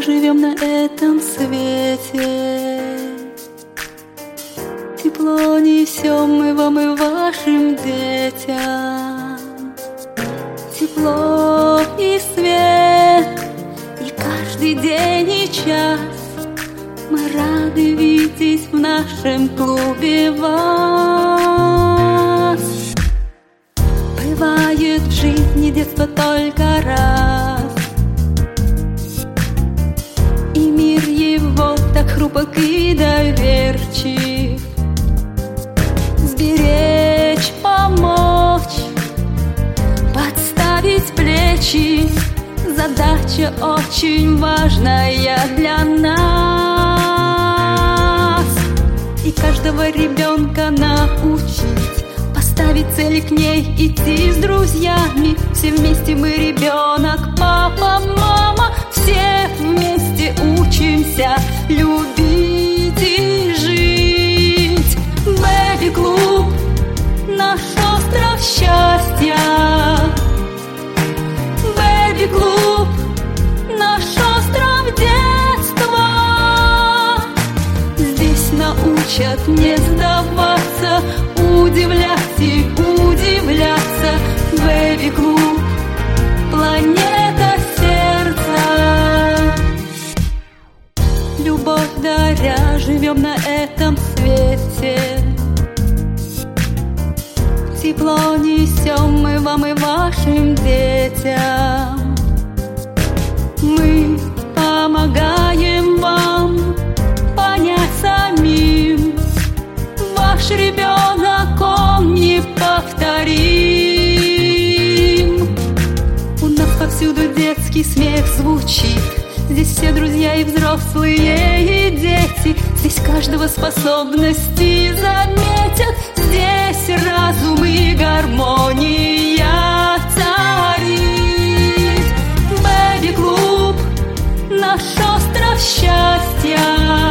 живем на этом свете. Тепло несем мы вам и вашим детям. Тепло и свет, и каждый день и час мы рады видеть в нашем клубе вас. Бывает в жизни детство только раз, и мир его так хрупок и доверчив. Сберечь, помочь, подставить плечи — задача очень важная для нас. И каждого ребенка научить, поставить цель, к ней идти с друзьями. Все вместе мы ребенок, папа, мама, все вместе учимся любить и жить. Бэби-клуб — наш остров счастья. Бэби-клуб — наш остров детства. Здесь научат не сдаваться, удивлять и удивляться. Бэби-клуб — планета сердца. Любовь даря, живем на этом свете. Тепло несем мы вам и вашим детям. Мы помогаем вам понять самим: ваш ребенок, он неповторим. У нас повсюду детский смех звучит. Здесь все друзья и взрослые, и дети. Здесь каждого способности заметят. Здесь разум и гармония царит. Бэби-клуб — наш остров счастья.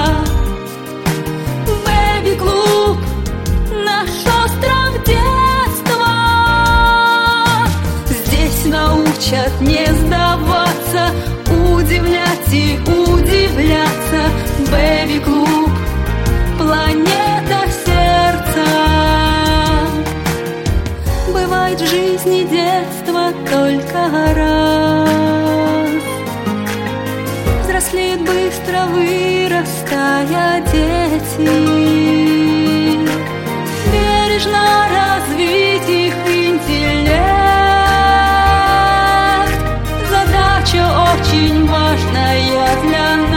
Бэби-клуб — наш остров детства. Здесь научат не сдаваться, удивлять и удивляться. Бэби-клуб — планета сердца. Бывает в жизни детство только раз, взрослеют быстро, вырастая дети. Бережно развить их интеллект — задача очень важная для нас.